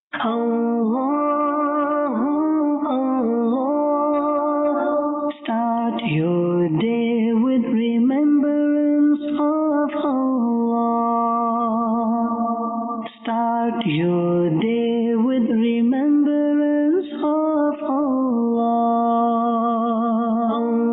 Allah, start your day with remembrance of Allah. Start your day with remembrance of Allah.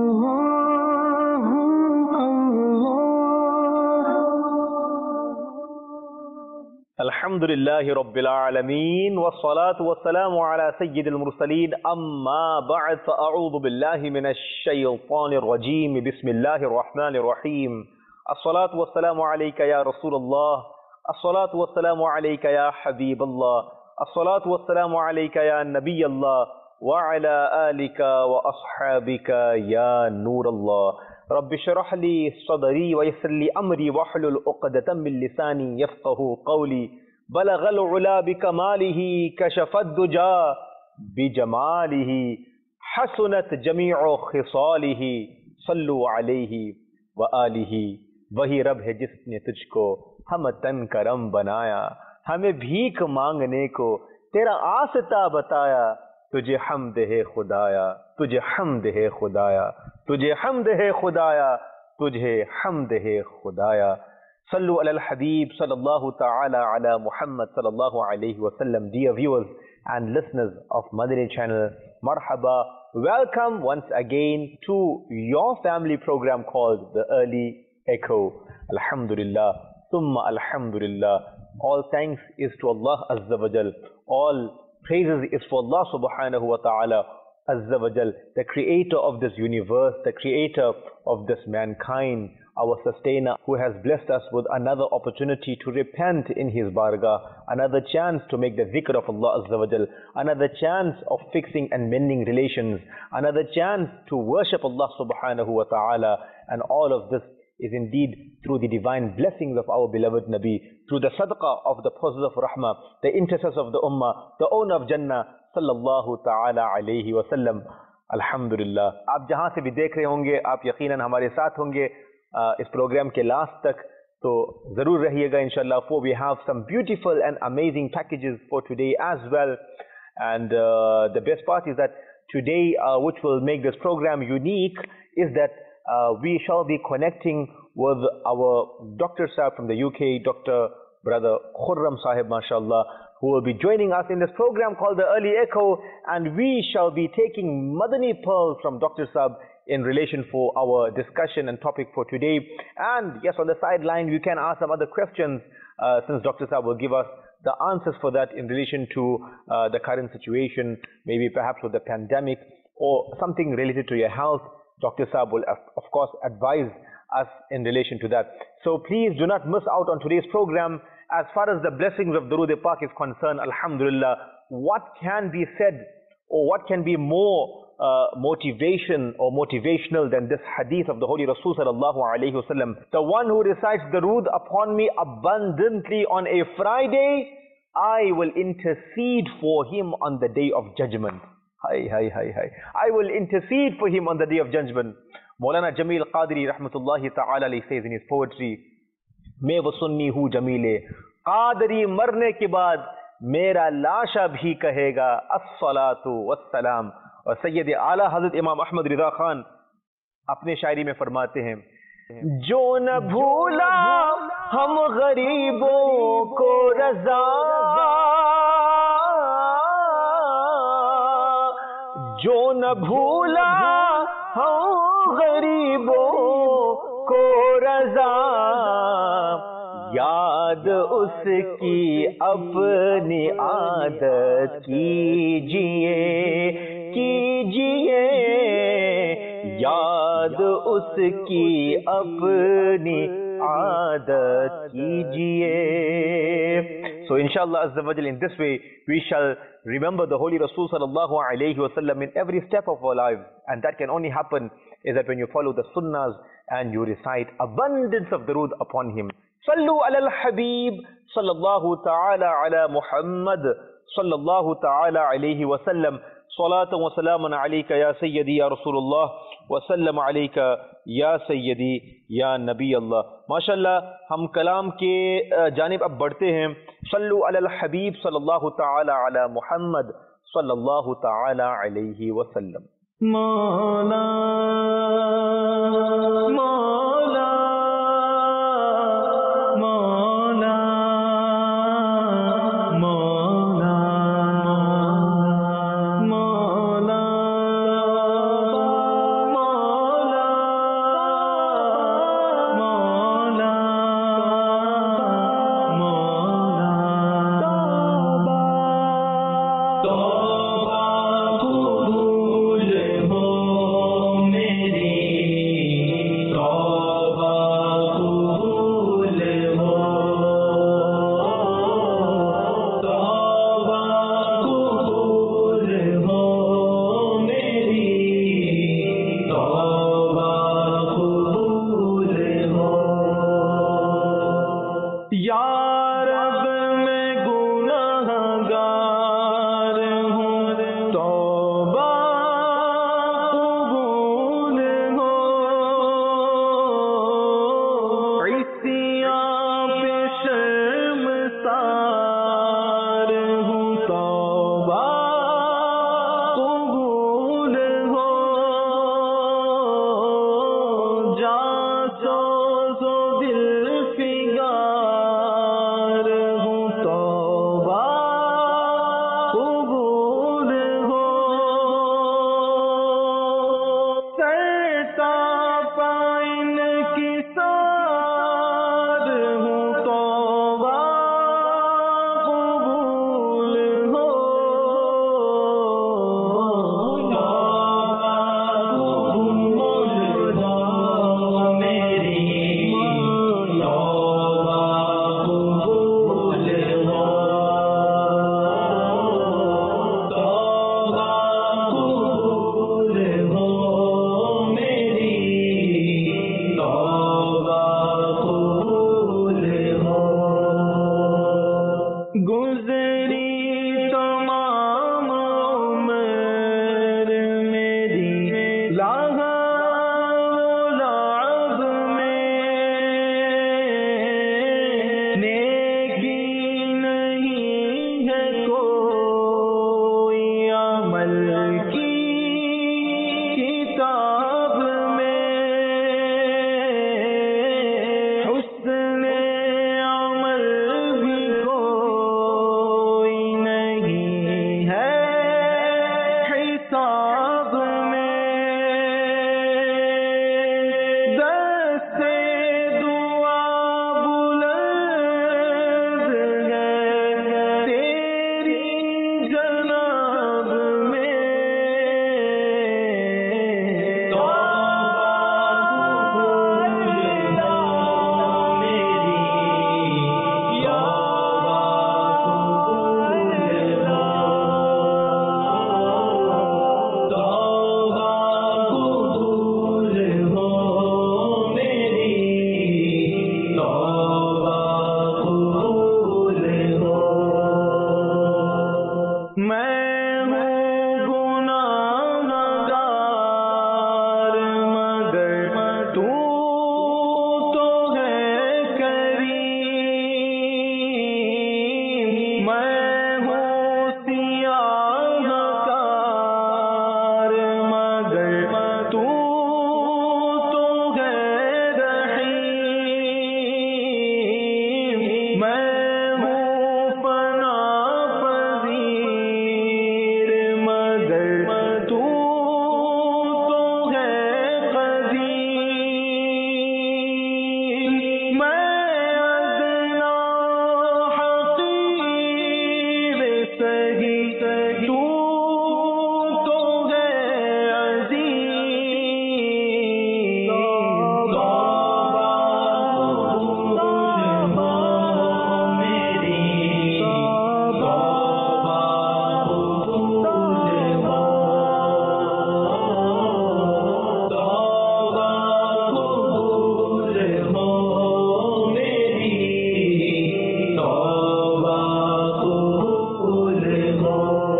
Alhamdulillahi Rabbil Alameen wassalatu wassalamu ala Sayyidil Mursaleen amma ba'd fa'a'udhu billahi minash shaytanir rajeem bismillahir rahmanir rahim as-salatu wassalamu alayka ya Rasulullah as-salatu wassalamu alayka ya Habiballah as-salatu wassalamu alayka ya Nabiyallah wa ala alika wa ashabika ya Nurallah Rabbi shrah li sadri wa yassir li amri wahlul 'uqdatam min lisani yafqahu qawli بلغ العلا بكماله كشف الدجى بجماله حسنت جميع خصاله صلوا عليه وآله वही रब है जिसने तुझको हम तन करम बनाया हमें भीख मांगने को तेरा आस्ता बताया तुझे हम्द है खुदाया तुझे हम्द है खुदाया तुझे हम्द है खुदाया तुझे हम्द है खुदाया Sallu ala al-Habib sallallahu ta'ala ala Muhammad sallallahu alayhi wa sallam. Dear viewers and listeners of Madani channel, marhaba. Welcome once again to your family program called The Early Echo. Alhamdulillah, thumma alhamdulillah. All thanks is to Allah Azza wa Jal. All praises is for Allah subhanahu wa ta'ala Azza wa Jal, the creator of this universe, the creator of this mankind, our sustainer, who has blessed us with another opportunity to repent in his bargah, another chance to make the dhikr of Allah Azza wa Jal, another chance of fixing and mending relations, another chance to worship Allah subhanahu wa ta'ala. And all of this is indeed through the divine blessings of our beloved Nabi, through the sadaqah of the Prophet of Rahmah, the intercessor of the Ummah, the owner of Jannah, sallallahu ta'ala alayhi wa sallam. Alhamdulillah. आप जहाँ से भी देख रहे होंगे, आप यकीनन हमारे साथ होंगे इस प्रोग्राम के लास्ट तक, तो ज़रूर रहिएगा इंशाल्लाह, for we have some beautiful and amazing packages for today as well. And the best part is that today, which will make this program unique, is that we shall be connecting with our Dr. Sahib from the UK, Dr. Brother Khurram Sahib, mashallah, who will be joining us in this program called The Early Echo, and we shall be taking Madani pearls from Dr. Sahib in relation for our discussion and topic for today. And yes, on the sideline, you can ask some other questions since Dr. Sahib will give us the answers for that in relation to the current situation, maybe perhaps with the pandemic or something related to your health. Dr. Sahib will, of course, advise us in relation to that. So please do not miss out on today's program. As far as the blessings of Durood Pak is concerned, alhamdulillah, what can be said or what can be more motivation or motivational than this hadith of the Holy Rasul sallallahu alayhi wasallam? The one who recites Durood upon me abundantly on a Friday, I will intercede for him on the day of judgment. Hi. I will intercede for him on the day of judgment. Maulana Jamil Qadri rahmatullahi ta'ala alayhi says in his poetry, मैं वो सुन्नी हूँ जमीले कादरी मरने के बाद मेरा लाशा भी कहेगा अस्सलातु वस्सलाम. और सैयद आला हजरत इमाम अहमद रिजा खान अपने शायरी में फरमाते हैं, जो न भूला हम गरीबों को रज़ा, जो न भूला हम गरीबों को रज़ा, याद उसकी अपनी आदत कीजिए, याद उसकी अपनी आदत कीजिए. So inshallah azza wa jal, in this way we shall remember the Holy Rasul sallallahu alayhi wa sallam in every step of our lives, and that can only happen is that when you follow the sunnahs and you recite abundance of durood upon him. Sallu ala al-Habib sallallahu ta'ala ala Muhammad sallallahu ta'ala alayhi wa sallam. सलातु व सलामुन अलैका या सय्यदी या रसूलुल्लाह व सल्लम अलैका या सय्यदी या नबी अल्लाह। माशाअल्लाह, हम कलाम के जानिब अब बढ़ते हैं। सल्लु अलल हबीब सल्लल्लाहु तआला अला मुहम्मद सल्लल्लाहु तआला अलैहि वसल्लम। मौला मौला मौला मौला मौला मौला तौबा कबूल हो मेरी, तौबा कबूल हो, तौबा कबूल हो मेरी, तौबा कबूल हो। या रब मैं गुनाहगार हूँ, तौबा कबूल हो। इस्सियाँ पे शर्मसार हूँ, तौबा कबूल हो। जासोज़ो दिल फिगार हूँ, तौबा कबूल हो। सरता पाइन की सार हूँ, तौबा कबूल हो। तौबा कबूल हो मेरी, तौबा कबूल हो, तौबा कबूल हो मेरी, तौबा कबूल हो। गुज़री तमाम उम्र मेरी लागा लाब में, नेकी नहीं है कोई अमल की किताब में, हुस्ने अमल भी कोई नहीं है हिसाब में। दस्ते दुआ बुलंद है तेरी जनाब में, तौबा कबूल हो मेरी, तौबा कबूल हो, तौबा कबूल हो मेरी, तौबा कबूल हो। मैं हूँ गुनाहगार मगर तू तो है करीम, मैं हूँ सियाहकार मगर तू तो है रहीम, मैं हूँ फना पज़ीर मगर तू तो है क़दीम, मैं अदना हक़ीर सही तू तो है अज़ीम, तौबा कबूल हो मेरी, तौबा कबूल हो, तौबा कबूल हो मेरी, तौबा कबूल हो।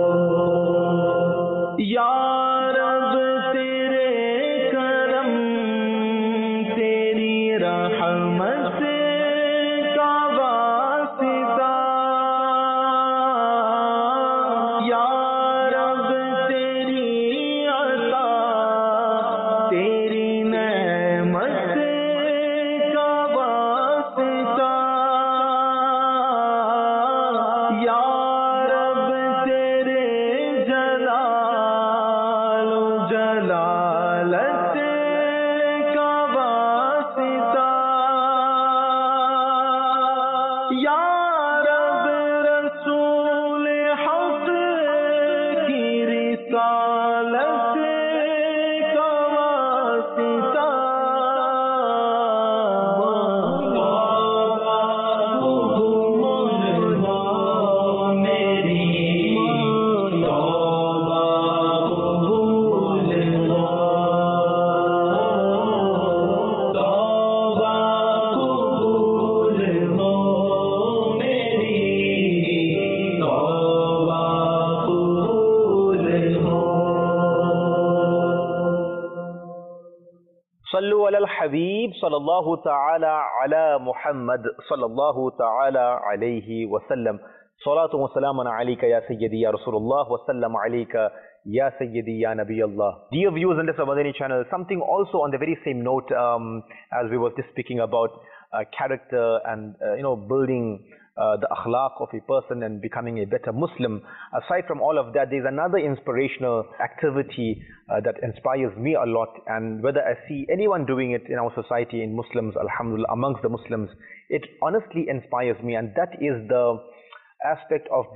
صلوا على الحبيب صلى الله تعالى على محمد صلى الله تعالى عليه وسلم. صلاة وسلام عليك يا سيدي يا رسول الله وسلم عليك يا سيدي يا نبي الله. Dear viewers in this Madani channel, something also on the very same note, as we were just speaking about character and building the akhlaq of a person and becoming a better Muslim. Aside from all of that, there's another inspirational activity that inspires me a lot, and whether I see anyone doing it in our society, in Muslims, alhamdulillah, amongst the Muslims, it honestly inspires me, and that is the aspect of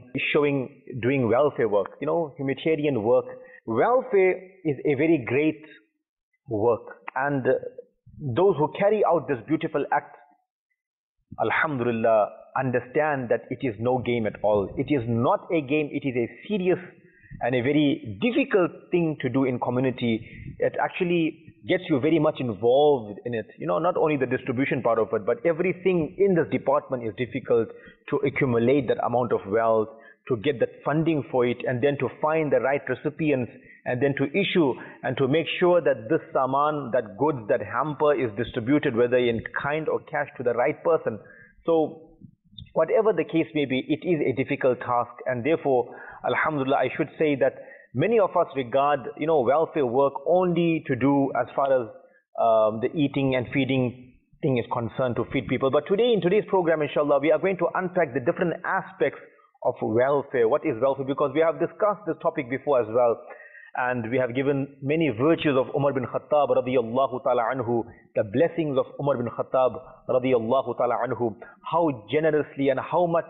doing welfare work, humanitarian work. Welfare is a very great work, and those who carry out this beautiful act, alhamdulillah, understand that it is no game at all. It is not a game. It is a serious and a very difficult thing to do in community. It actually gets you very much involved in it. Not only the distribution part of it, but everything in this department is difficult to accumulate that amount of wealth, to get that funding for it, and then to find the right recipients, and then to issue and to make sure that this saman, that goods, that hamper is distributed, whether in kind or cash, to the right person. So whatever the case may be, it is a difficult task, and therefore, alhamdulillah, I should say that many of us regard, welfare work only to do as far as the eating and feeding thing is concerned, to feed people. But today, in today's program, inshallah, we are going to unpack the different aspects of welfare. What is welfare? Because we have discussed this topic before as well, and we have given many virtues of Umar bin Khattab radiyallahu ta'ala anhu, the blessings of Umar bin Khattab radiyallahu ta'ala anhu, how generously and how much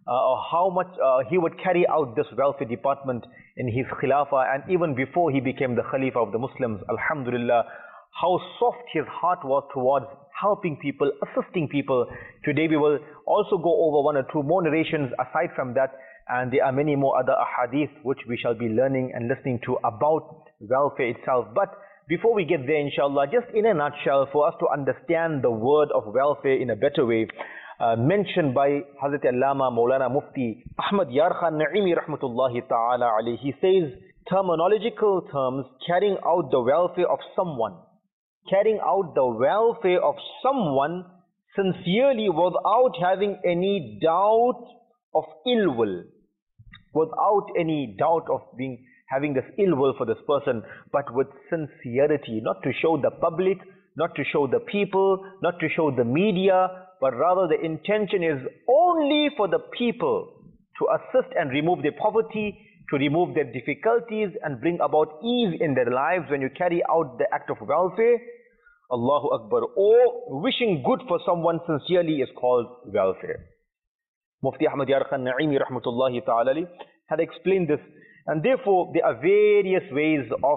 he would carry out this welfare department in his khilafah, and even before he became the Khalifa of the Muslims, alhamdulillah, how soft his heart was towards helping people, assisting people. Today we will also go over one or two more narrations aside from that, and there are many more other ahadith which we shall be learning and listening to about welfare itself. But before we get there, inshallah, just in a nutshell, for us to understand the word of welfare in a better way, mentioned by Hazrat Allama Maulana Mufti Ahmad Yar Khan Naimi rahmatullahi ta'ala alayhi. He says, terminological terms, carrying out the welfare of someone. Carrying out the welfare of someone sincerely without having any doubt of ill will. Without any doubt of having this ill will for this person, but with sincerity, not to show the public, not to show the people, not to show the media, but rather the intention is only for the people, to assist and remove their poverty, to remove their difficulties and bring about ease in their lives. When you carry out the act of welfare, Allahu Akbar, or wishing good for someone sincerely, is called welfare. Mufti Ahmad Yar Khan Naimi rahmatullahi ta'ala had explained this, and therefore there are various ways of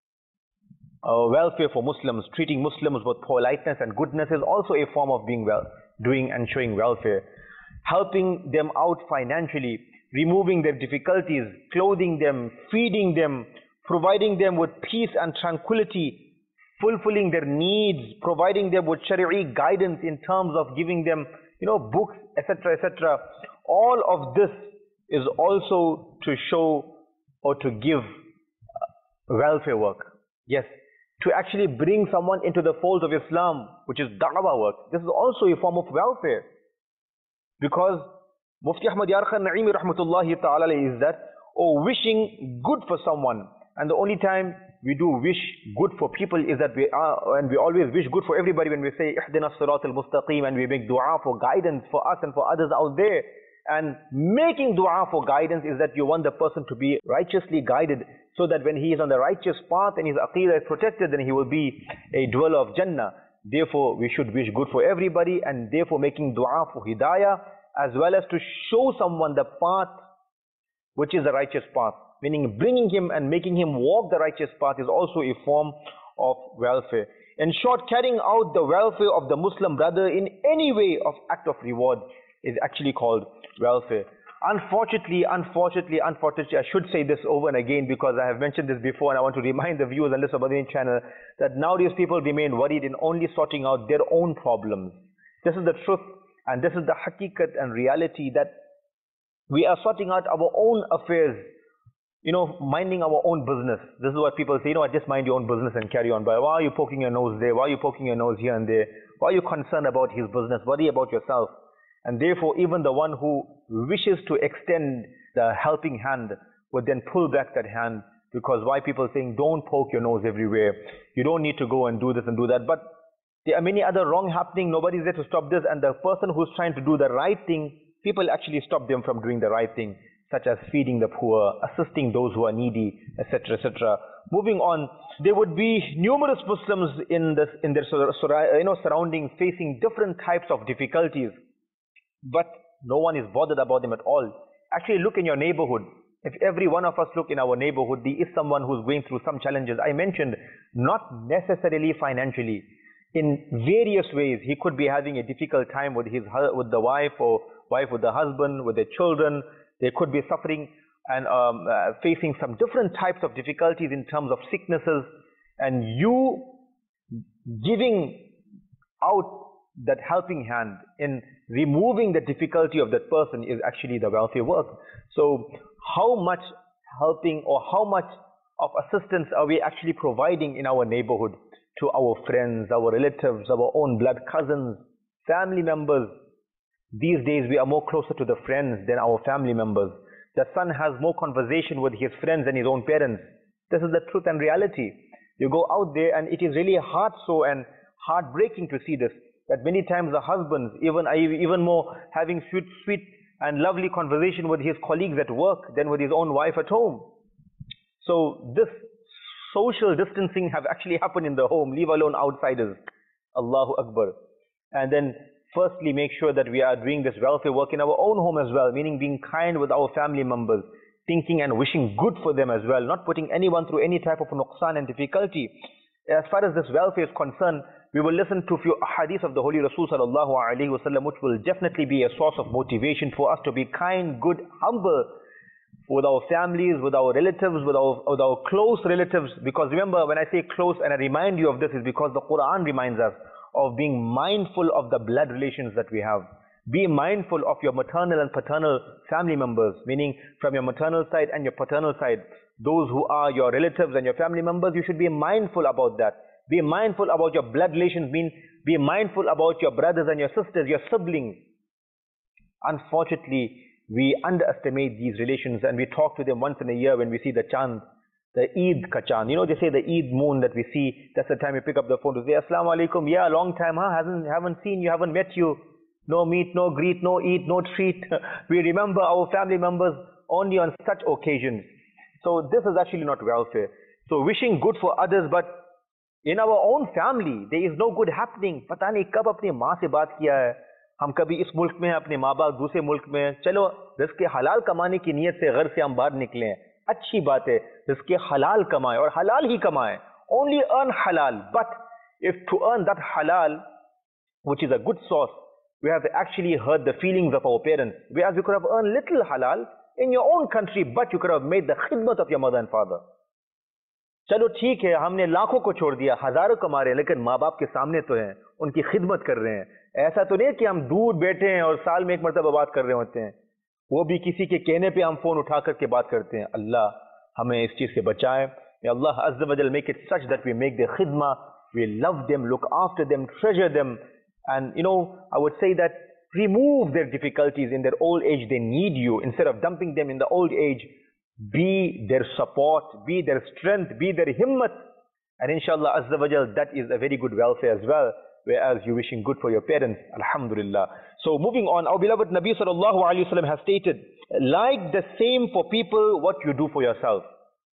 welfare for Muslims. Treating Muslims with politeness and goodness is also a form of doing and showing welfare. Helping them out financially, removing their difficulties, clothing them, feeding them, providing them with peace and tranquility, fulfilling their needs, providing them with shari'i guidance in terms of giving them books, etc., etc. All of this is also to show or to give welfare work. Yes, to actually bring someone into the fold of Islam, which is da'wah work. This is also a form of welfare. Because Mufti Ahmad Yar Khan Naimi rahmatullahi ta'ala is that, wishing good for someone. And the only time we do wish good for people is that and we always wish good for everybody when we say ihdina as-sirat al-mustaqim, and we make dua for guidance for us and for others out there. And making dua for guidance is that you want the person to be righteously guided, so that when he is on the righteous path and his aqeedah is protected, then he will be a dweller of Jannah. Therefore, we should wish good for everybody, and therefore making dua for hidayah, as well as to show someone the path which is the righteous path. Meaning bringing him and making him walk the righteous path is also a form of welfare. In short, carrying out the welfare of the Muslim brother in any way of act of reward is actually called welfare. Unfortunately, I should say this over and again, because I have mentioned this before, and I want to remind the viewers on this Madani channel that nowadays people remain worried in only sorting out their own problems. This is the truth, and this is the haqiqat and reality, that we are sorting out our own affairs minding our own business. This is what people say, just mind your own business and carry on. But why are you poking your nose there? Why are you poking your nose here and there? Why are you concerned about his business? Worry about yourself. And therefore, even the one who wishes to extend the helping hand would then pull back that hand, because why people saying, don't poke your nose everywhere. You don't need to go and do this and do that. But there are many other wrong happening. Nobody's there to stop this. And the person who's trying to do the right thing, people actually stop them from doing the right thing, such as feeding the poor, assisting those who are needy, etc., etc. Moving on, there would be numerous Muslims in their surroundings facing different types of difficulties, but no one is bothered about them at all. Actually, look in your neighborhood. If every one of us look in our neighborhood, there is someone who's going through some challenges. I mentioned not necessarily financially. In various ways, he could be having a difficult time with the wife, or wife with the husband, with their children. They could be suffering and facing some different types of difficulties in terms of sicknesses. And you giving out that helping hand in removing the difficulty of that person is actually the welfare work. So how much helping or how much of assistance are we actually providing in our neighborhood to our friends, our relatives, our own blood cousins, family members? These days we are more closer to the friends than our family members. The son has more conversation with his friends than his own parents. This is the truth and reality. You go out there and it is really heart-sore and heartbreaking to see this, that many times the husbands even more having sweet and lovely conversation with his colleagues at work than with his own wife at home. So this social distancing have actually happened in the home, leave alone outsiders. Allahu Akbar. And then firstly, make sure that we are doing this welfare work in our own home as well, meaning being kind with our family members, thinking and wishing good for them as well, not putting anyone through any type of nuqsan and difficulty. As far as this welfare is concerned, we will listen to a few hadith of the Holy Rasul sallallahu alaihi wasallam, which will definitely be a source of motivation for us to be kind, good, humble with our families, with our relatives, with our close relatives. Because remember, when I say close and I remind you of this, is because the Quran reminds us of being mindful of the blood relations that we have. Be mindful of your maternal and paternal family members, meaning from your maternal side and your paternal side. Those who are your relatives and your family members, you should be mindful about that. Be mindful about your blood relations, mean be mindful about your brothers and your sisters, your siblings. Unfortunately, we underestimate these relations and we talk to them once in a year when we see the chand, the Eid ka chand. They say the Eid moon that we see, that's the time we pick up the phone to say, Assalamu alaikum, yeah, long time, huh? Haven't seen you, haven't met you. No meet, no greet, no eat, no treat. We remember our family members only on such occasions. So this is actually not welfare. So wishing good for others, but in our own family, there is no good happening. पता नहीं कब अपनी माँ से बात किया है, हम कभी इस मुल्क में हैं, अपने माँ बाप दूसरे मुल्क में हैं, चलो रिस्क हलाल कमाने की नीयत से घर से हम बाहर निकले हैं, अच्छी बात है, रिस्क हलाल कमाएं और हलाल ही कमाएं, only earn halal. But if to earn that halal, which is a good source, we have actually hurt the feelings of our parents, whereas you could have earned little halal in your own country, but you could have made the khidmat of your mother and father. चलो ठीक है, हमने लाखों को छोड़ दिया, हजारों कमा रहे हैं, लेकिन माँ बाप के सामने तो हैं, उनकी खिदमत कर रहे हैं. ऐसा तो नहीं कि हम दूर बैठे हैं और साल में एक मरतबा बात कर रहे होते हैं, वो भी किसी के कहने पे हम फोन उठा करके बात करते हैं. अल्लाह हमें इस चीज से बचाए. May Allah Azza wa Jal make it such that we make their khidmah, we love them, look after them, treasure them, and I would say that remove their difficulties in their old age. They need you. Instead of dumping them in the old age, be their support, be their strength, be their himmat. And inshallah Azza wa Jal, that is a very good welfare as well, whereas you're wishing good for your parents. Alhamdulillah. So moving on, our beloved Nabi sallallahu alayhi wa sallam has stated, like the same for people what you do for yourself.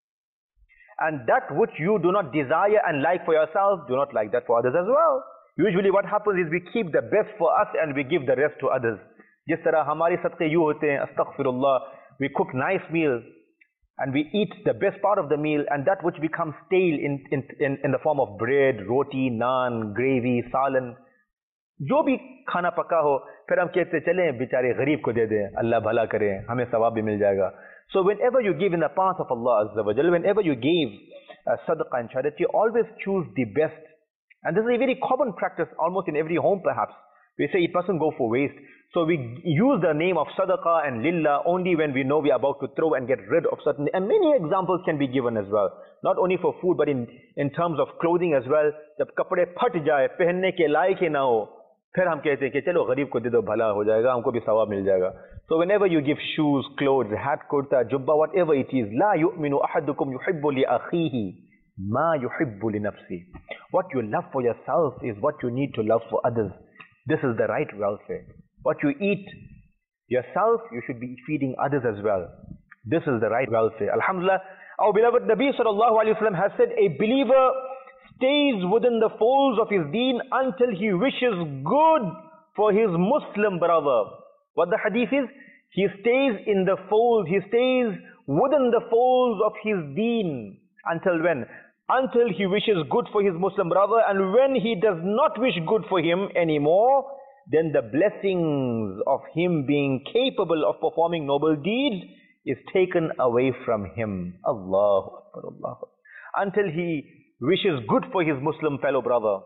And that which you do not desire and like for yourself, do not like that for others as well. Usually what happens is we keep the best for us and we give the rest to others. Jis tarah hamare sadqe yu hote hain, astaghfirullah, we cook nice meals and we eat the best part of the meal, and that which becomes stale in the form of bread, roti, naan, gravy, salan, जो भी खाना पका हो, फिर हम कहते चलें बेचारे गरीब को दे दें, अल्लाह भला करे, हमें सवाब भी मिल जाएगा. So whenever you give in the path of Allah Azza wa Jal, whenever you give sadaqah and charity, always choose the best. And this is a very common practice almost in every home perhaps. We say it mustn't go for waste. So we use the name of sadaqah and lillah only when we know we are about to throw and get rid of certain, and many examples can be given as well. Not only for food, but in terms of clothing as well. जब कपड़े फट जाए, पहनने के लायक ही ना हो, फिर हम कहते हैं कि चलो गरीब को दे दो, भला हो जाएगा, हमको भी सवाब मिल जाएगा. So whenever you give shoes, clothes, hat, kurta, jubba, whatever it is, لا يؤمن أحدكم يحب لأخيه ما يحب لنفسه. What you love for yourself is what you need to love for others. This is the right welfare. What you eat yourself, you should be feeding others as well. This is the right welfare. Alhamdulillah, our beloved Nabi sallallahu alayhi wa sallam has said, a believer stays within the folds of his deen until he wishes good for his Muslim brother. What the hadith is? He stays in the folds, he stays within the folds of his deen. Until when? Until he wishes good for his Muslim brother, and when he does not wish good for him anymore, then the blessings of him being capable of performing noble deeds is taken away from him. Allahu Akbar, Allahu Akbar. Until he wishes good for his Muslim fellow brother,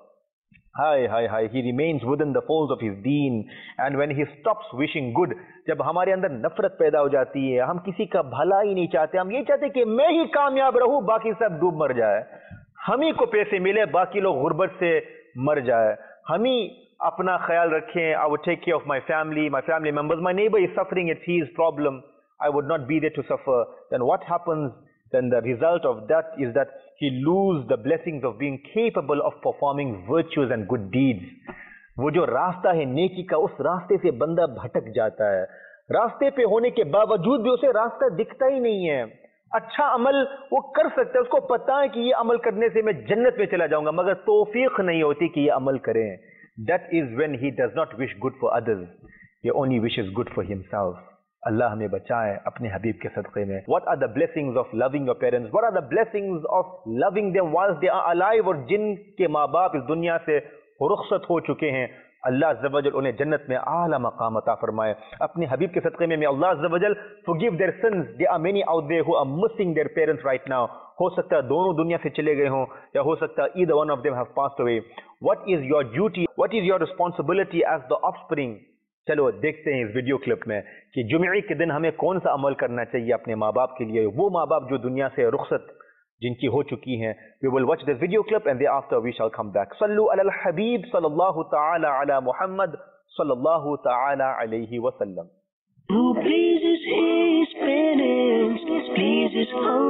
he remains within the folds of his deen. And when he stops wishing good, जब हमारे अंदर नफरत पैदा हो जाती है, हम किसी का भला ही नहीं चाहते, हम ये चाहते कि मैं ही कामयाब रहूं, बाकी सब डूब मर जाए, हम ही को पैसे मिले, बाकी लोग गुर्बत से मर जाए, हम ही अपना ख्याल रखें. I would take care of my family members. My neighbor is suffering, it's his problem, I would not be there to suffer. Then what happens? Then the result of that is that he loses the blessings of being capable of performing virtues and good deeds. वो जो रास्ता है नेकी का, उस रास्ते से बंदा भटक जाता है. रास्ते पे होने के बावजूद भी उसे रास्ता दिखता ही नहीं है. अच्छा अमल वो कर सकता है, उसको पता है कि ये अमल करने से मैं जन्नत में चला जाऊंगा, मगर तौफीक नहीं होती कि ये अमल करें. That is when he does not wish good for others. He only wishes good for himself. Allah हमें बचाए अपने हबीब के सदक़े में. What are the blessings of loving your parents? What are the blessings of loving them whilst they are alive? और जिनके माँ बाप इस दुनिया से रुखसत हो चुके हैं, अल्लाह अज़्ज़ा व जल उन्हें जन्नत में आला मकाम अता फरमाए. अपने हबीब के सदक़े में अल्लाह अज़्ज़ा व जल forgive their sins. There are many out there who are missing their parents right now. हो सकता है दोनों दुनिया से चले गए हों, या हो सकता है either one of them have passed away. What is your duty? What is your responsibility as the offspring? चलो देखते हैं इस वीडियो क्लिप में कि जुमे के दिन हमें कौन सा अमल करना चाहिए अपने माँ बाप के लिए, वो माँ बाप जो दुनिया से रुखसत जिनकी हो चुकी हैं. We will watch this video clip and thereafter we shall come back. Sallu ala al-Habib sallallahu ta'ala ala Muhammad sallallahu ta'ala alayhi wa sallam. Who pleases his penance, pleases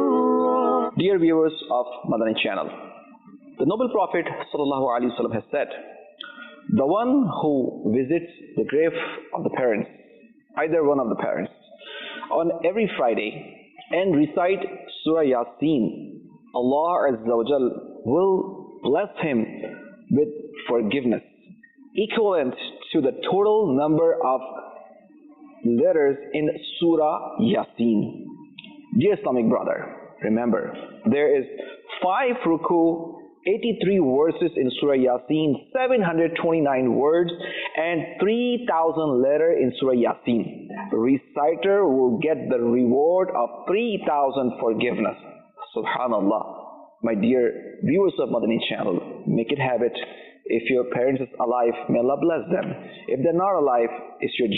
Allah. Dear viewers of Madani channel, the noble Prophet sallallahu alaihi wasallam has said, the one who visits the grave of the parents, either one of the parents, on every Friday and recite Surah Yasin, Allah Azza wa Jal will bless him with forgiveness, equivalent to the total number of letters in Surah Yasin. Dear Islamic brother, remember, there is 5 ruku, 83 verses in Surah Yasin, 729 words, and 3,000 letters in Surah Yasin. Reciter will get the reward of 3,000 forgiveness. Subhanallah. My dear viewers of Madani channel, make it habit. If your parents are alive, may Allah bless them. If they're not alive, it's your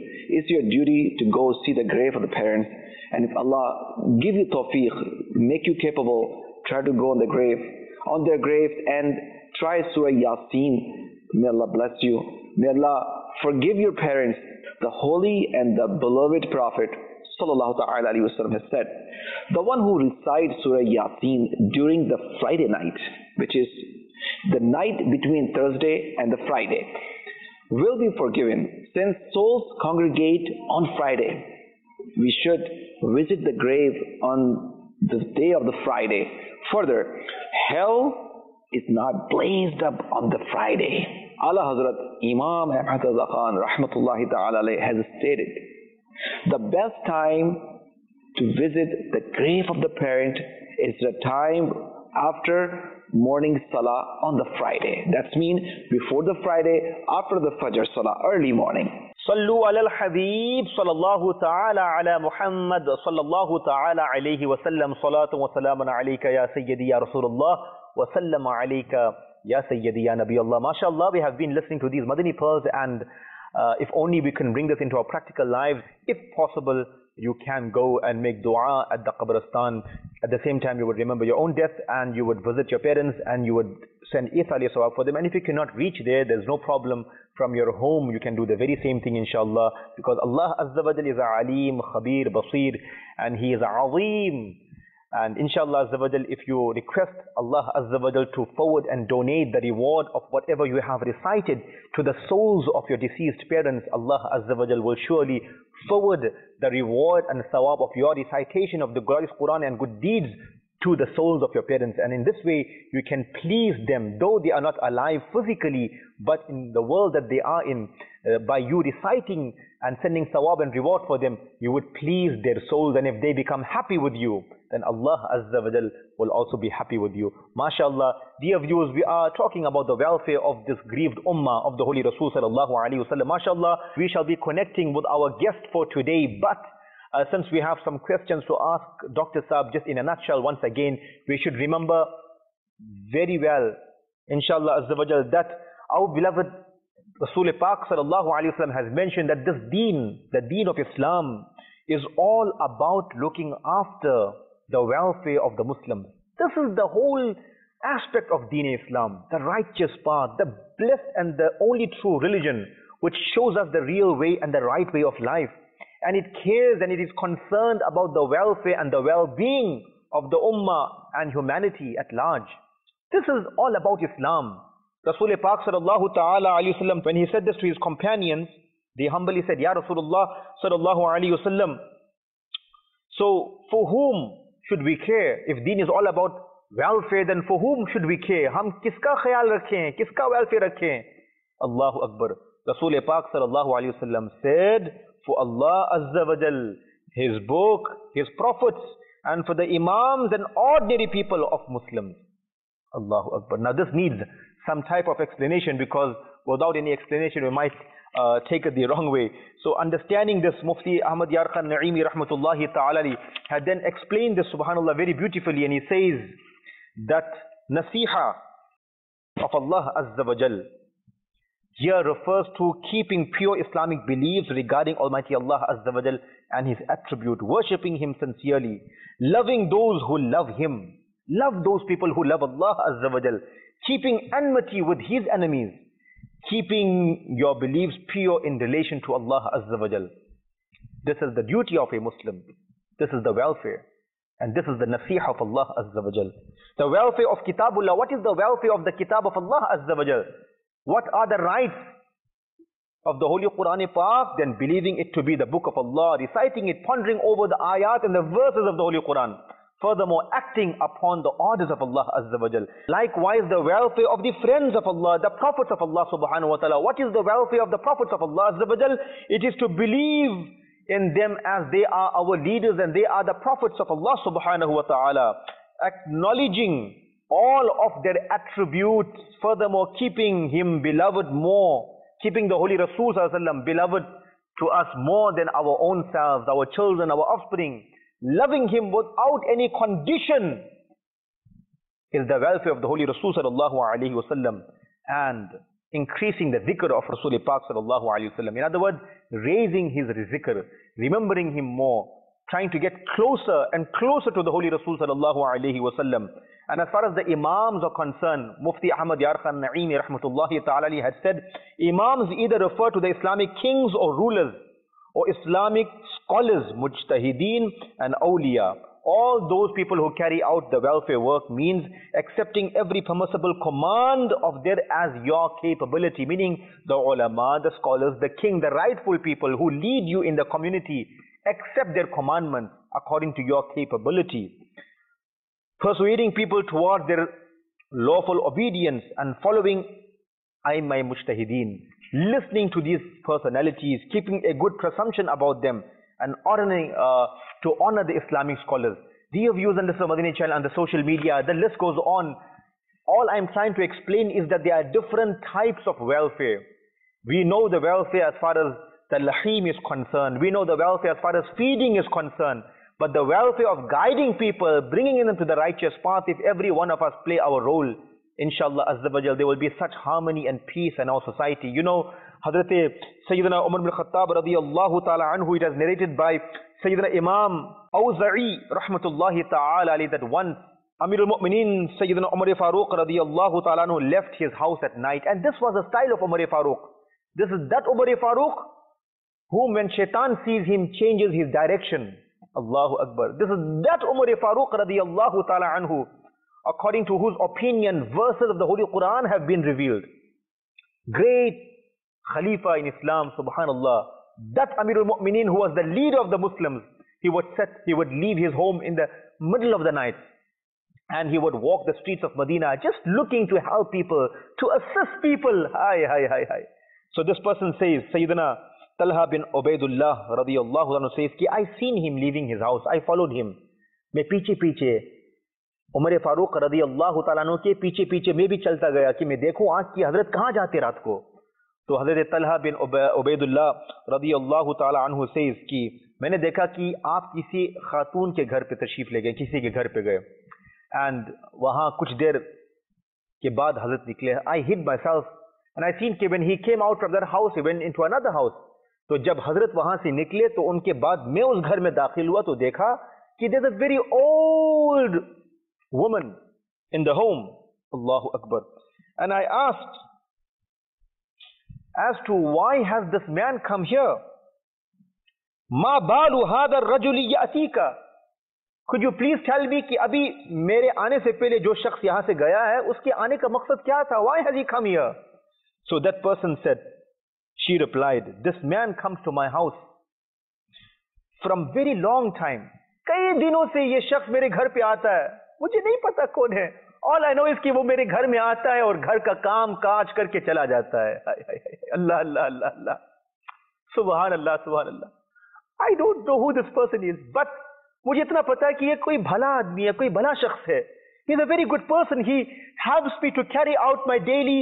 duty to go see the grave of the parents. And if Allah give you tawfiq, make you capable, try to go on their grave and try Surah Yasin. May Allah bless you. May Allah forgive your parents. The holy and the beloved Prophet sallallahu ta'ala alayhi wa sallam has said, the one who recites Surah Yasin during the Friday night, which is the night between Thursday and the Friday, will be forgiven. Since souls congregate on Friday, we should visit the grave on the day of the Friday. Further, hell is not blazed up on the Friday. Ala Hazrat Imam Ahmad Raza Khan rahmatullahi ta'ala alayhi has stated, the best time to visit the grave of the parent is the time after morning salah on the Friday. That means before the Friday, after the Fajr salah, early morning. صلوا على الحبيب صلى الله تعالى على محمد صلى الله تعالى عليه وسلم صلاة وسلام عليك يا سيدي يا رسول الله وسلم عليك يا سيدي يا نبي الله. MashaAllah, we have been listening to these Madani pearls, and If only we can bring this into our practical lives. If possible, you can go and make dua at the qabristan. At the same time, you would remember your own death, and you would visit your parents, and you would send isali sawab for them. And if you cannot reach there, there's no problem. From your home, you can do the very same thing, inshallah, because Allah Azza wa Jal is Alim, Khabir, Basir, and He is Azim. And inshallah Azza wa Jal, if you request Allah Azza wa Jal to forward and donate the reward of whatever you have recited to the souls of your deceased parents, Allah Azza wa Jal will surely forward the reward and thawab of your recitation of the glorious Quran and good deeds to the souls of your parents. And in this way, you can please them, though they are not alive physically, but in the world that they are in, by you reciting and sending thawab and reward for them, you would please their souls. And if they become happy with you, then Allah Azza wa Jal will also be happy with you. MashaAllah, dear viewers, we are talking about the welfare of this grieved ummah of the Holy Rasul Sallallahu Alaihi Wasallam. MashaAllah, we shall be connecting with our guest for today, but since we have some questions to ask Dr. Saab, just in a nutshell, once again, we should remember very well, inshallah Azza wa Jal, that our beloved Rasul Pak Sallallahu Alaihi Wasallam has mentioned that this deen, the deen of Islam, is all about looking after the welfare of the Muslims. This is the whole aspect of Deen Islam, the righteous path, the blessed and the only true religion, which shows us the real way and the right way of life. And it cares and it is concerned about the welfare and the well-being of the ummah and humanity at large. This is all about Islam. Rasul Pak Sallallahu Ta'ala Alaihi Wasallam, when he said this to his companions, they humbly said, Ya Rasulullah Sallallahu Alaihi Wasallam, so for whom should we care? If deen is all about welfare, then for whom should we care? Hum kiska khayal rakhein, kiska welfare rakhein? Allahu Akbar. Rasul Pak Sallallahu Alaihi Wasallam said, for Allah Azza wa Jal, His book, His prophets, and for the imams and ordinary people of Muslims. Allahu Akbar. Now this needs some type of explanation, because without any explanation we might take it the wrong way. So understanding this, Mufti Ahmad Yar Khan Naimi Rahmatullahi Ta'ala had then explained this, subhanallah, very beautifully, and he says that nasiha of Allah Azza wa Jal here refers to keeping pure Islamic beliefs regarding Almighty Allah Azza wa Jal and His attribute, worshipping Him sincerely, loving those who love Him, love those people who love Allah Azza wa Jal, keeping enmity with His enemies, keeping your beliefs pure in relation to Allah Azza wa Jal. This is the duty of a Muslim. This is the welfare. And this is the nasiha of Allah Azza wa Jal. The welfare of Kitabullah. What is the welfare of the Kitab of Allah Azza wa Jal? What are the rights of the Holy Quran Pak? Then believing it to be the book of Allah, reciting it, pondering over the ayat and the verses of the Holy Quran. Furthermore, acting upon the orders of Allah Azza wa Jal. Likewise, the welfare of the friends of Allah, the prophets of Allah Subhanahu wa Ta'ala. What is the welfare of the prophets of Allah Azza wa Jal? It is to believe in them as they are our leaders and they are the prophets of Allah Subhanahu wa Ta'ala. Acknowledging all of their attributes, furthermore keeping him beloved more, keeping the Holy Rasul Sallallahu Alaihi Wasallam beloved to us more than our own selves, our children, our offspring, loving him without any condition is the welfare of the Holy Rasul Sallallahu Alaihi Wasallam, and increasing the zikr of Rasul Pak Sallallahu Alaihi Wasallam. In other words, raising his zikr, remembering him more, trying to get closer and closer to the Holy Rasul Sallallahu Alaihi Wasallam. And as far as the Imams are concerned, Mufti Ahmad Yar Khan Naimi Rahmatullahi Ta'ala had said, Imams either refer to the Islamic kings or rulers, or Islamic scholars, mujtahideen and awliya. All those people who carry out the welfare work means accepting every permissible command of their as your capability, meaning the ulama, the scholars, the king, the rightful people who lead you in the community, accept their commandments according to your capability. Persuading people towards their lawful obedience and following Aimai Mujtahideen, listening to these personalities, keeping a good presumption about them, and to honor the Islamic scholars. Dear viewers and listeners of Madani channel and the social media, the list goes on. All I'm trying to explain is that there are different types of welfare. We know the welfare as far as the lahim is concerned. We know the welfare as far as feeding is concerned. But the welfare of guiding people, bringing them to the righteous path, if every one of us play our role, inshallah Azza wa Jal, there will be such harmony and peace in our society. You know Hazrat Sayyidina Umar bin Khattab radiyallahu ta'ala anhu, it is narrated by Sayyidina Imam Awza'i rahmatullahi ta'ala alayhi, that once Amirul Mu'mineen Sayyidina Umar Farooq radiyallahu ta'ala anhu left his house at night, and this was the style of Umar Farooq. This is that Umar Farooq whom when shaitan sees him changes his direction. Allahu Akbar. This is that Umar Farooq radiyallahu ta'ala anhu, according to whose opinion verses of the Holy Quran have been revealed. Great Khalifa in Islam, subhanallah. That Amirul Mu'mineen who was the leader of the Muslims, he would leave his home in the middle of the night, and he would walk the streets of Medina just looking to help people, to assist people. Hi. So this person says, Sayyidina Talha bin Ubaidullah radiyallahu anhu says कि I seen him leaving his house, I followed him. मैं पीछे उमर फारूक रदियल्लाहु ताला अन्हु के पीछे मैं भी चलता गया कि मैं देखूं आज की हजरत कहाँ जाते रात को. तो हजरत तलहा बिन उबैदुल्लाह रदियल्लाहु ताला अन्हु सेज कि मैंने देखा कि आप किसी खातून के घर पे तशरीफ ले गए, किसी के घर पे गए, एंड वहाँ कुछ देर के बाद हजरत निकले. I hid myself and I seen कि when he came out from that house he went into another house. तो जब हजरत वहां से निकले तो उनके बाद मैं उस घर में दाखिल हुआ तो देखा कि there is a very old woman in the home. Allahu Akbar. And I asked as to why has this man come here? Ma balu hadha ar-rajuli ya'tika. Could you please tell me कि अभी मेरे आने से पहले जो शख्स यहाँ से गया है उसके आने का मकसद क्या था? Why has he come here? So that person said, she replied, this man comes to my house from very long time. कई दिनों से ये शख्स मेरे घर पे आता है, मुझे नहीं पता कौन है. ऑल आई नो इज कि वो मेरे घर में आता है और घर का काम काज करके चला जाता है. अल्लाह अल्लाह अल्लाह अल्लाह, सुभान अल्लाह सुभान अल्लाह. I don't know who this person is, but मुझे इतना पता है कि ये कोई भला आदमी है, कोई भला शख्स है. He is a very good person. He helps me to carry out my daily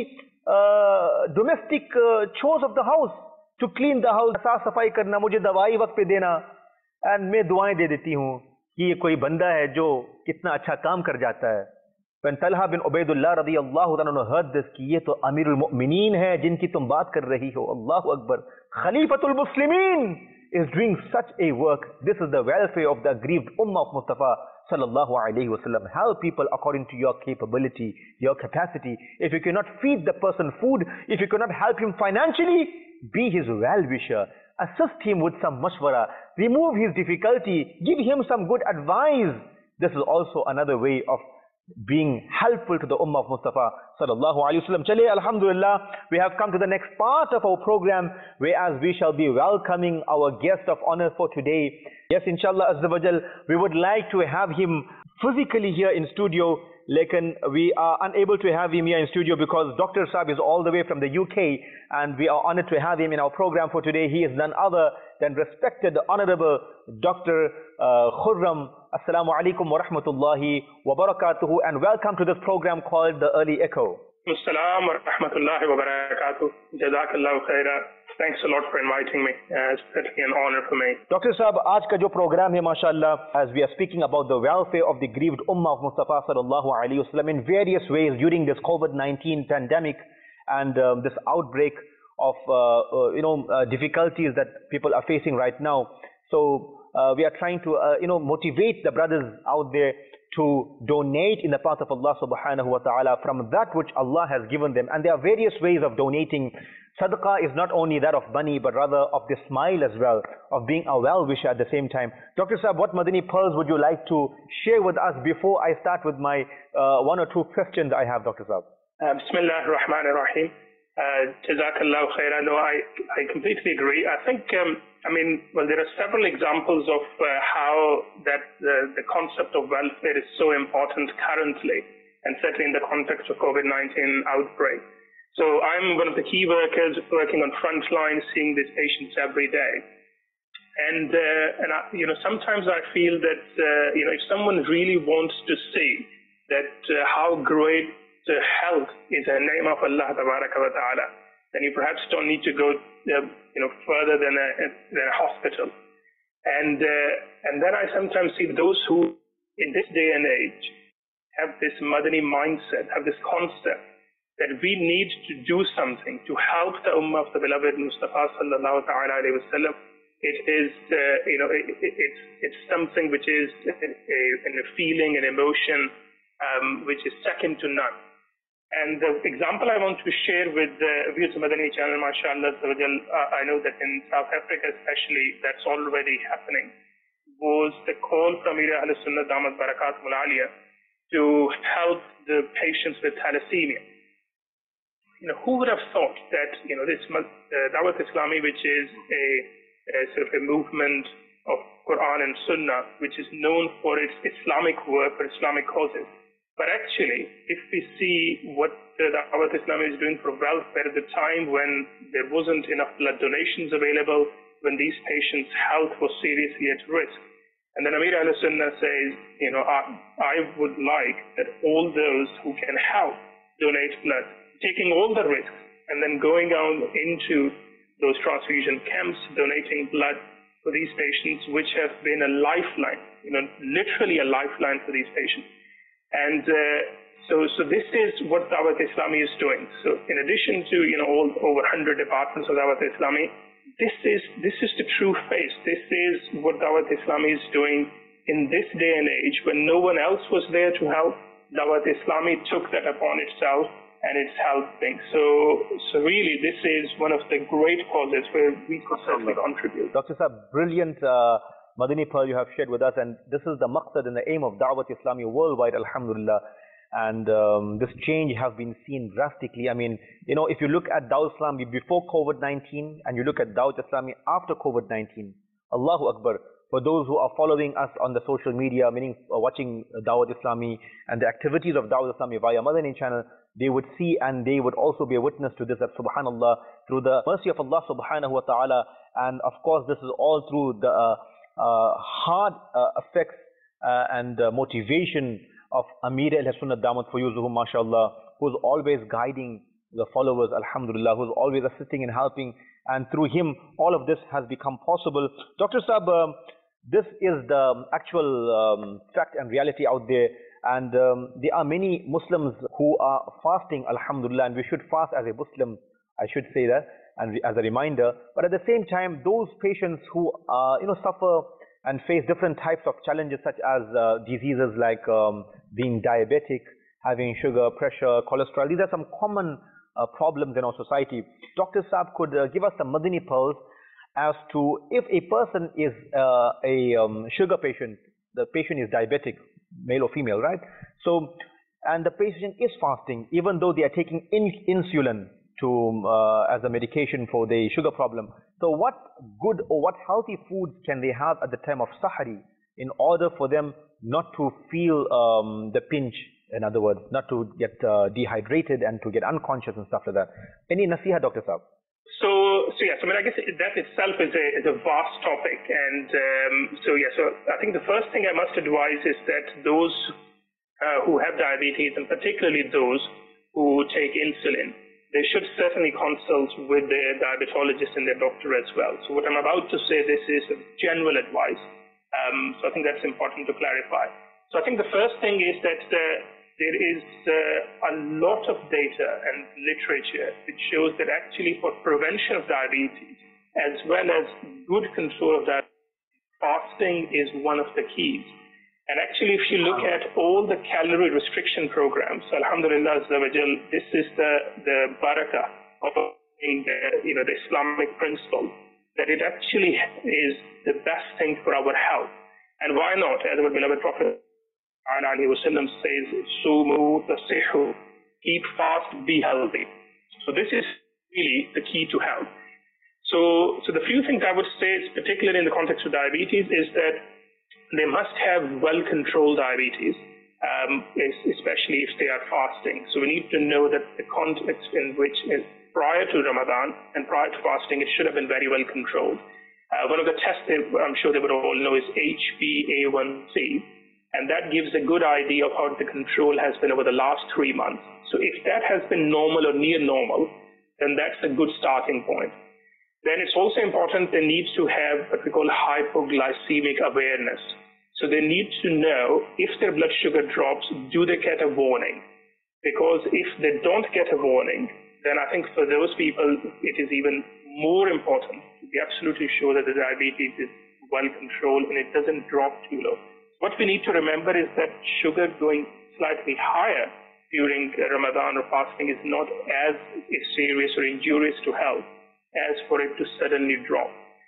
domestic chores of the house, to clean the house, साफ सफाई करना, मुझे दवाई वक्त पे देना, एंड मैं दुआएं दे देती हूँ कि ये कोई बंदा है जो कितना अच्छा काम कर जाता है. When Talha bin Ubaidullah radiyallahu anhu heard this कि ये तो अमीरुल मुमिनीन है जिनकी तुम बात कर रही हो, अल्लाहु अकबर, खलीफतुल मुस्लिमीन is doing such a work. This is the welfare of the aggrieved ummah of Mustafa sallallahu alayhi wasallam. Help people according to your capability, your capacity. If you cannot feed the person food, if you cannot help him financially, be his well-wisher. Assist him with some mashwara. Remove his difficulty. Give him some good advice. This is also another way of being helpful to the ummah of Mustafa sallallahu alaihi wasallam. Chale, alhamdulillah, we have come to the next part of our program, whereas we shall be welcoming our guest of honor for today. Yes, inshallah azza wa jal, we would like to have him physically here in studio. Lekin we are unable to have him here in studio because Dr. Saab is all the way from the UK, and we are honored to have him in our program for today. He is none other than respected honorable Dr. Khurram. Assalamu alaikum wa rahmatullahi wa barakatuhu, and welcome to this program called The Early Echo. Assalamu wa rahmatullahi wa barakatuh. Jazakallahu khaira. Thanks a lot for inviting me. It's certainly an honor for me. Dr. Saab, आज का जो program है, mashallah, as we are speaking about the welfare of the grieved ummah of Mustafa sallallahu alaihi wasallam in various ways during this COVID-19 pandemic and this outbreak of difficulties that people are facing right now. So we are trying to motivate the brothers out there to donate in the path of Allah subhanahu wa ta'ala from that which Allah has given them. And there are various ways of donating. Sadaqah is not only that of money, but rather of the smile as well, of being a well-wisher at the same time. Dr. Saab, what Madani pearls would you like to share with us before I start with my one or two questions I have, Dr. Saab? Bismillah ar-Rahman ar-Rahim. Jazakallahu khairan. No, I completely agree. I think, there are several examples of how that the concept of welfare is so important currently, and certainly in the context of COVID-19 outbreak. So I'm one of the key workers working on front line, seeing these patients every day. And sometimes I feel that, if someone really wants to see that how great health is a name of Allah Tabaraka wa Ta'ala, then you perhaps don't need to go further than a hospital. And then I sometimes see those who in this day and age have this Madani mindset, have this concept that we need to do something to help the ummah of the beloved Mustafa sallallahu ta'ala alayhi wa sallam. It is, it's something which is a feeling, an emotion, which is second to none. And the example I want to share with the viewers of Madani channel, mashallah, I know that in South Africa especially, that's already happening, was the call from Amir Ahl Sunnah Damat Barakatum Al-Aliyah to help the patients with thalassemia. Who would have thought that, this Dawat Islami, which is a sort of a movement of Quran and Sunnah, which is known for its Islamic work or Islamic causes. But actually, if we see what the Dawat Islami is doing for welfare at the time when there wasn't enough blood donations available, when these patients' health was seriously at risk. And then Amir Ahl Sunnah says, I would like that all those who can help donate blood, taking all the risks, and then going out into those transfusion camps, donating blood for these patients, which have been a lifeline, literally a lifeline for these patients. And so this is what Dawat Islami is doing. So in addition to all over 100 departments of Dawat Islami, this is the true face. This is what Dawat Islami is doing in this day and age when no one else was there to help. Dawat Islami took that upon itself, and it's helping. So really, this is one of the great causes where we could certainly contribute. Dr. Saab, brilliant Madani pearl you have shared with us, and this is the maqsad and the aim of Da'wat Islami worldwide, alhamdulillah. And this change has been seen drastically. I mean, if you look at Dawat Islami before COVID-19 and you look at Dawat Islami after COVID-19, Allahu Akbar. For those who are following us on the social media, meaning watching Dawat Islami and the activities of Dawat Islami via Madani channel, they would see and they would also be a witness to this, that subhanallah, through the mercy of Allah subhanahu wa ta'ala, and of course this is all through the hard effects and motivation of Amir Ahl Sunnah Damat Fuyuzuhum, mashallah, who's always guiding the followers, alhamdulillah, who's always assisting and helping, and through him all of this has become possible. Dr. Saab, this is the actual fact and reality out there, and there are many Muslims who are fasting, alhamdulillah, and we should fast as a Muslim, I should say that, and as a reminder. But at the same time, those patients who suffer and face different types of challenges such as diseases like being diabetic, having sugar, pressure, cholesterol, these are some common problems in our society. Dr. Saab could give us some Madani pearls as to if a person is a sugar patient, the patient is diabetic, male or female, right? So, and the patient is fasting, even though they are taking insulin to as a medication for the sugar problem. So what good or what healthy foods can they have at the time of Sahari in order for them not to feel the pinch, in other words, not to get dehydrated and to get unconscious and stuff like that? Any nasiha, Dr. Saab? So yes, I mean, I guess that itself is a vast topic, and so I think the first thing I must advise is that those who have diabetes, and particularly those who take insulin, they should certainly consult with their diabetologist and their doctor as well. So what I'm about to say, this is a general advice. So I think that's important to clarify. So I think the first thing is that there is a lot of data and literature which shows that actually for prevention of diabetes, as well as good control of diabetes, fasting is one of the keys. And actually, if you look at all the calorie restriction programs, alhamdulillah, this is the barakah of the Islamic principle, that it actually is the best thing for our health. And why not? As our beloved Prophet says, Sumu tasihu, keep fast, be healthy. So this is really the key to health. So the few things I would say, particularly in the context of diabetes, is that they must have well-controlled diabetes, especially if they are fasting. So we need to know that the context in which is prior to Ramadan and prior to fasting, it should have been very well controlled. One of the tests I'm sure they would all know is HbA1c, and that gives a good idea of how the control has been over the last 3 months. So if that has been normal or near normal, then that's a good starting point. Then it's also important they need to have what we call hypoglycemic awareness. So they need to know if their blood sugar drops, do they get a warning? Because if they don't get a warning, then I think for those people, it is even more important to be absolutely sure that the diabetes is well controlled and it doesn't drop too low. What we need to remember is that sugar going slightly higher during Ramadan or fasting is not as serious or injurious to health as for it to suddenly drop.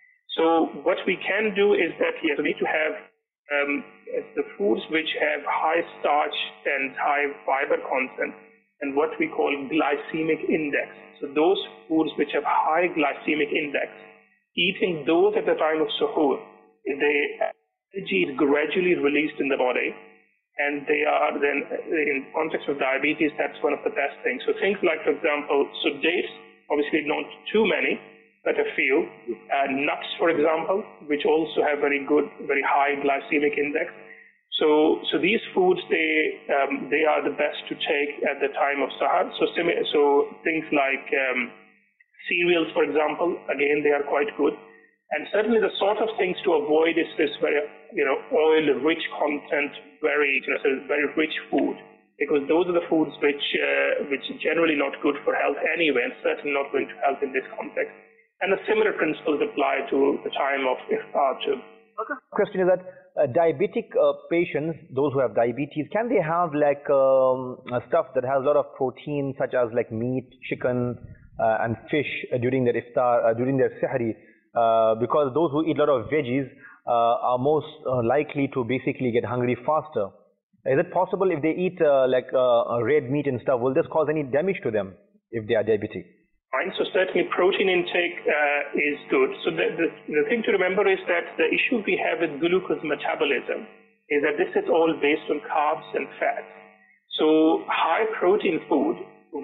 So what we can do is that we need to have the foods which have high starch and high fiber content and what we call glycemic index. So those foods which have high glycemic index, eating those at the time of suhoor, the energy is gradually released in the body, and they are then, in context of diabetes, that's one of the best things. So things like, for example, so dates, obviously not too many, but a few. Nuts, for example, which also have very good, very high glycemic index. So these foods, they are the best to take at the time of sahar. So things like cereals, for example, again, they are quite good. And certainly the sort of things to avoid is this very, oil-rich content, very rich food, because those are the foods which are generally not good for health anyway, and certainly not going to help in this context. And the similar principles apply to the time of iftar too. Okay. Question is that diabetic patients, those who have diabetes, can they have like stuff that has a lot of protein, such as like meat, chicken, and fish during their iftar, during their sihri? Because those who eat a lot of veggies are most likely to basically get hungry faster. Is it possible if they eat red meat and stuff, will this cause any damage to them if they are diabetic? Fine. So certainly protein intake is good. So the thing to remember is that the issue we have with glucose metabolism is that this is all based on carbs and fats. So high protein food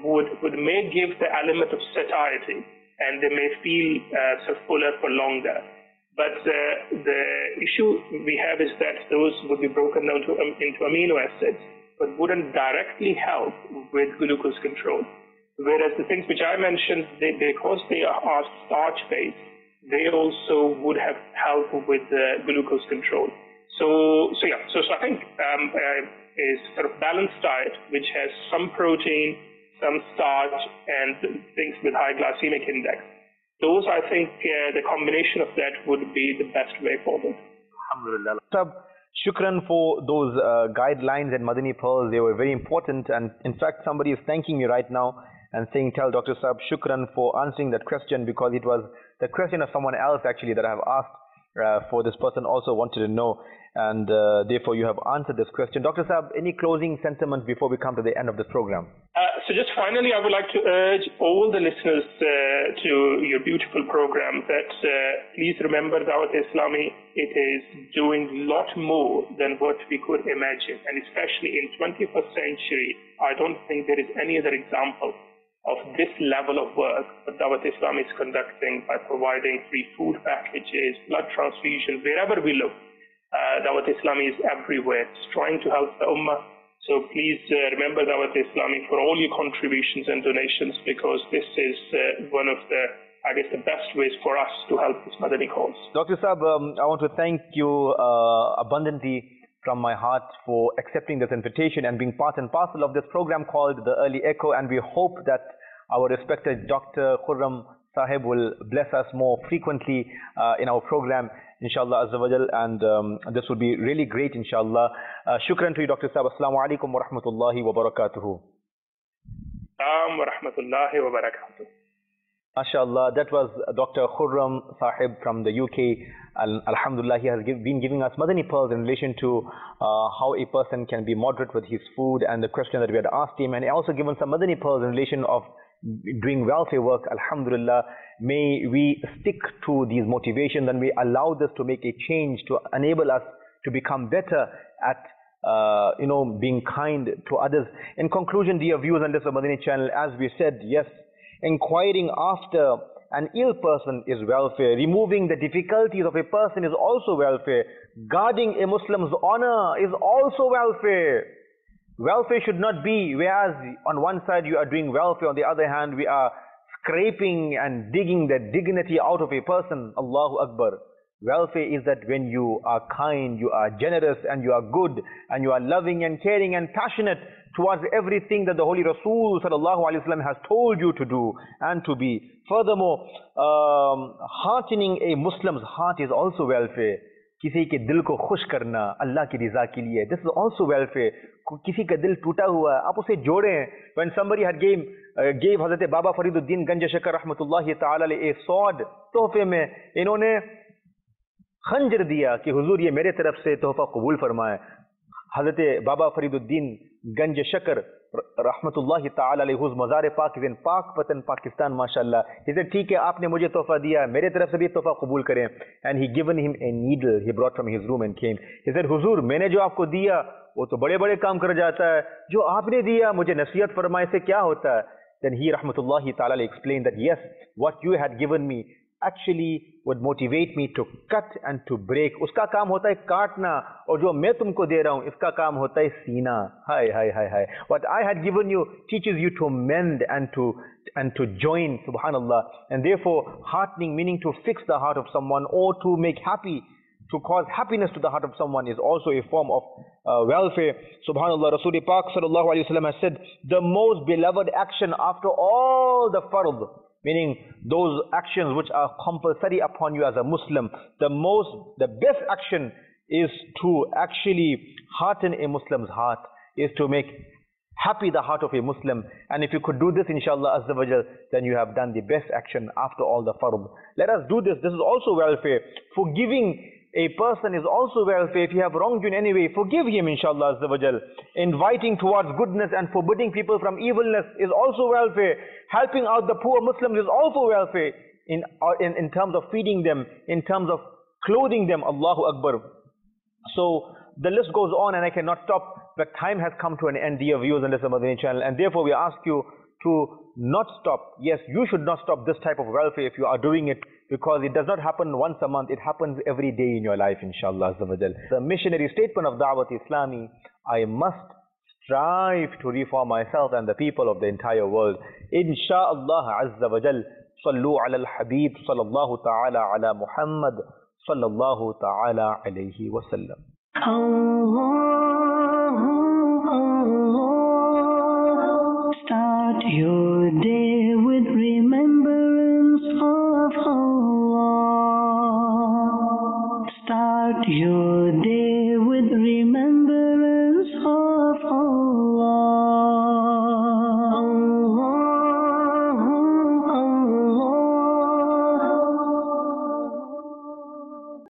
may give the element of satiety, and they may feel fuller for longer. But the issue we have is that those would be broken down into amino acids, but wouldn't directly help with glucose control. Whereas the things which I mentioned, because they are starch-based, they also would have help with glucose control. So I think a sort of balanced diet which has some protein, some starch, and things with high glycemic index. Those, I think, the combination of that would be the best way forward. Alhamdulillah. Shukran for those guidelines and Madani pearls. They were very important, and in fact somebody is thanking me right now and saying, tell Dr. Saab shukran for answering that question, because it was the question of someone else actually that I have asked for. This person also wanted to know, and therefore you have answered this question. Dr. Saab, any closing sentiment before we come to the end of this program? So just finally, I would like to urge all the listeners to your beautiful program that please remember Dawat Islami, it is doing a lot more than what we could imagine. And especially in 21st century, I don't think there is any other example of this level of work that Dawat Islami is conducting by providing free food packages, blood transfusion, wherever we look. Dawat Islami is everywhere. It's trying to help the Ummah. So please remember Dawat Islami for all your contributions and donations, because this is one of the best ways for us to help this Madani cause. Dr. Saab, I want to thank you abundantly from my heart for accepting this invitation and being part and parcel of this program called The Early Echo, and we hope that our respected Dr. Khurram Sahib will bless us more frequently in our program, inshallah azza wa jal, and this will be really great, inshallah. Shukran to you, Dr. Saab. Assalamu alaikum wa rahmatullahi wa barakatuhu. Wa rahmatullahi wa barakatuh. MashaAllah, that was Dr. Khurram Sahib from the UK. Alhamdulillah, he has been giving us Madani pearls in relation to how a person can be moderate with his food and the question that we had asked him, and also given some Madani pearls in relation of doing welfare work. Alhamdulillah, may we stick to these motivations and we allow this to make a change to enable us to become better at being kind to others. In conclusion, dear viewers on this Madani channel, as we said, yes, inquiring after an ill person is welfare. Removing the difficulties of a person is also welfare. Guarding a Muslim's honor is also welfare. Welfare should not be, whereas on one side you are doing welfare, on the other hand we are scraping and digging the dignity out of a person. Allahu Akbar. Welfare is that when you are kind, you are generous, and you are good, and you are loving and caring and passionate towards everything that the Holy Rasul sallallahu alaihi wasallam has told you to do and to be. Furthermore, heartening a Muslim's heart is also welfare. किसी के दिल को खुश करना अल्लाह की रिजा के लिए, this is also welfare. किसी का दिल टूटा हुआ है, आप उसे जोड़ें. When somebody had gave Hazrat Baba Fariduddin Ganj Shakar rahmatullahi ta'ala a sword, तोहफे में इन्होंने खंजर दिया कि हुजूर ये मेरे तरफ से तोहफा कबूल फरमाए. Hazrat Baba Fariduddin Ganj Shakar rahmatullahi ta'ala alayhi, whose mazar pak is in Pakistan, mashallah. He said, ठीक है, आपने मुझे तोहफा दिया, मेरे तरफ से भी तोहफा कबूल करें. And he given him a needle he brought from his room and came. He said, हुजूर मैंने जो आपको दिया वो तो बड़े बड़े काम कर जाता है, जो आपने दिया मुझे नसीहत फरमाए से क्या होता है. Then he rahmatullahi ta'ala explained that yes, what you had given me actually would motivate me to cut and to break. उसका काम होता है काटना, और जो मैं तुमको दे रहा हूँ इसका काम होता है सीना. Hi. What I had given you teaches you to mend and to join, subhanallah. And therefore heartening, meaning to fix the heart of someone or to make happy, to cause happiness to the heart of someone, is also a form of welfare. Subhanallah, Rasul Pak sallallahu alaihi wasallam has said, the most beloved action after all the fard, meaning those actions which are compulsory upon you as a Muslim, the best action is to actually hearten a Muslim's heart, is to make happy the heart of a Muslim. And if you could do this, inshallah azza wa jal, then you have done the best action after all the fard. Let us do this. This is also welfare. Forgiving a person is also welfare. If you have wronged you in any way, forgive him, inshallah azza wa jal. Inviting towards goodness and forbidding people from evilness is also welfare. Helping out the poor Muslims is also welfare, in terms of feeding them, in terms of clothing them. Allahu Akbar. So the list goes on and I cannot stop, but time has come to an end, dear viewers on this Madani channel, and therefore we ask you to not stop. Yes, you should not stop this type of welfare if you are doing it, because it does not happen once a month, it happens every day in your life, inshallah azza wa jal. The missionary statement of Da'wat Islami: I must strive to reform myself and the people of the entire world. Insha'Allah azza wa jal. Sallu ala al-Habib sallallahu ta'ala ala Muhammad sallallahu ta'ala alayhi wa sallam. Start your day with remembrance of Allah. Start your day